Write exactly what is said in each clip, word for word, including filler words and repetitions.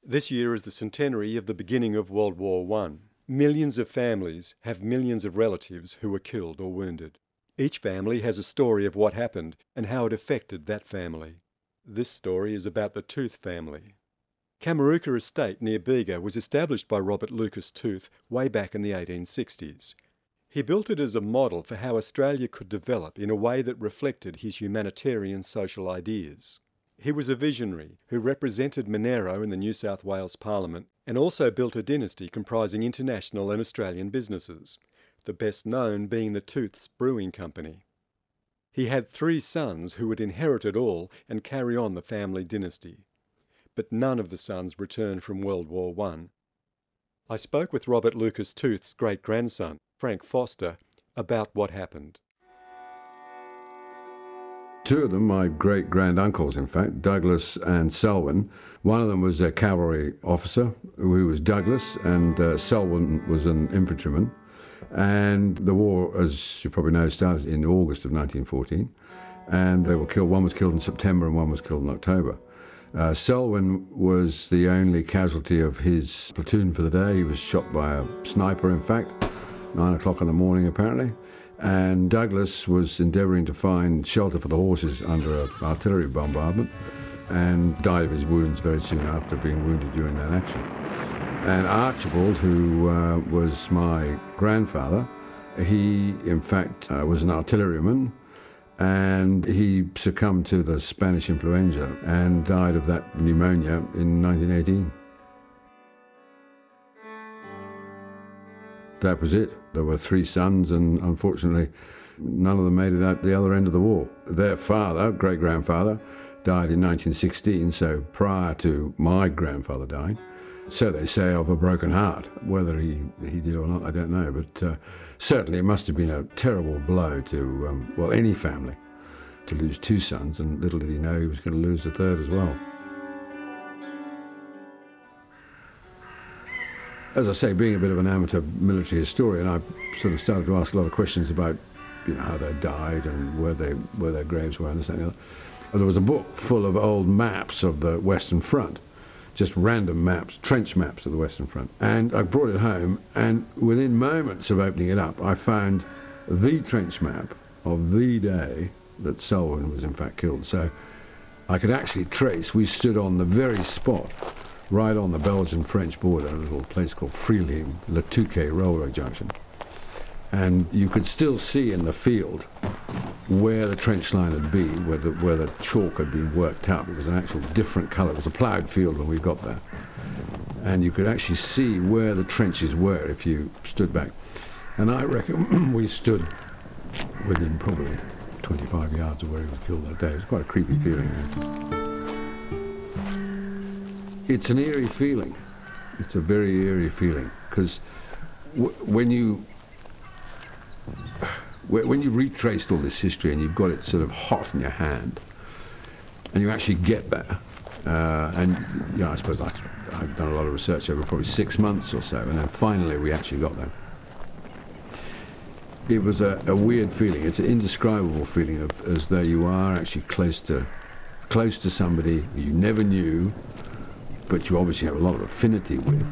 This year is the centenary of the beginning of World War One. Millions of families have millions of relatives who were killed or wounded. Each family has a story of what happened and how it affected that family. This story is about the Tooth family. Kamarooka Estate near Bega was established by Robert Lucas Tooth way back in the eighteen sixties. He built it as a model for how Australia could develop in a way that reflected his humanitarian social ideas. He was a visionary who represented Monero in the New South Wales Parliament and also built a dynasty comprising international and Australian businesses, the best known being the Tooth's Brewing Company. He had three sons who would inherit it all and carry on the family dynasty. But none of the sons returned from World War One. I spoke with Robert Lucas Tooth's great-grandson, Frank Foster, about what happened. Two of them, my great-grand-uncles, in fact, Douglas and Selwyn. One of them was a cavalry officer, who was Douglas, and uh, Selwyn was an infantryman. And the war, as you probably know, started in August of nineteen fourteen, and they were killed. One was killed in September and one was killed in October. Uh, Selwyn was the only casualty of his platoon for the day. He was shot by a sniper, in fact, nine o'clock in the morning, apparently. And Douglas was endeavouring to find shelter for the horses under an artillery bombardment and died of his wounds very soon after being wounded during that action. And Archibald, who uh, was my grandfather, he in fact uh, was an artilleryman, and he succumbed to the Spanish influenza and died of that pneumonia in nineteen eighteen. That was it. There were three sons, and unfortunately, none of them made it out the other end of the war. Their father, great-grandfather, died in nineteen sixteen, so prior to my grandfather dying. So they say, of a broken heart. Whether he, he did or not, I don't know, but uh, certainly it must have been a terrible blow to, um, well, any family, to lose two sons, and little did he know he was going to lose the third as well. As I say, being a bit of an amateur military historian, I sort of started to ask a lot of questions about, you know, how they died and where they where their graves were and this and the other. And there was a book full of old maps of the Western Front, just random maps, trench maps of the Western Front. And I brought it home, and within moments of opening it up, I found the trench map of the day that Selwyn was in fact killed. So I could actually trace, we stood on the very spot right on the Belgian-French border, a little place called Freelheim, Le Touquet railway junction. And you could still see in the field where the trench line had been, where the, where the chalk had been worked up. It was an actual different colour. It was a ploughed field when we got there. And you could actually see where the trenches were if you stood back. And I reckon we stood within probably twenty-five yards of where he was killed that day. It was quite a creepy feeling. It's an eerie feeling. It's a very eerie feeling, because w when you when you've retraced all this history and you've got it sort of hot in your hand, and you actually get there, uh, and you know, I suppose I, I've done a lot of research over probably six months or so, and then finally we actually got there. It was a, a weird feeling. It's an indescribable feeling of as though you are actually close to close to somebody you never knew, but you obviously have a lot of affinity with.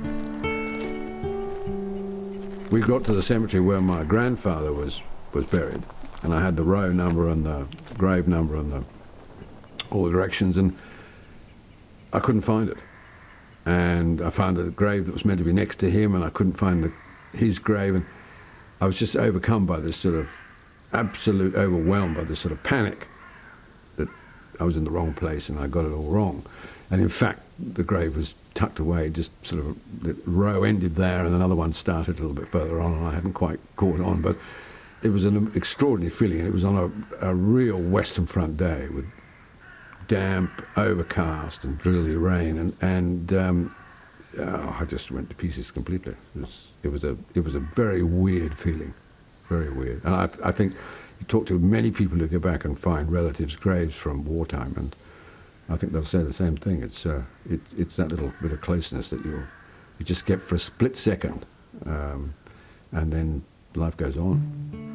We got to the cemetery where my grandfather was, was buried, and I had the row number and the grave number and the, all the directions, and I couldn't find it. And I found a grave that was meant to be next to him, and I couldn't find the, his grave, and I was just overcome by this sort of absolute, overwhelmed by this sort of panic that I was in the wrong place and I got it all wrong. And in fact, the grave was tucked away, just sort of, the row ended there and another one started a little bit further on, and I hadn't quite caught on, but it was an extraordinary feeling, and it was on a, a real Western Front day with damp, overcast and drizzly rain, and, and um, oh, I just went to pieces completely. It was, it was, a, it was a very weird feeling, very weird. And I, I think you talk to many people who go back and find relatives' graves from wartime, and I think they'll say the same thing. It's, uh, it, it's that little bit of closeness that you you just get for a split second, um, and then life goes on.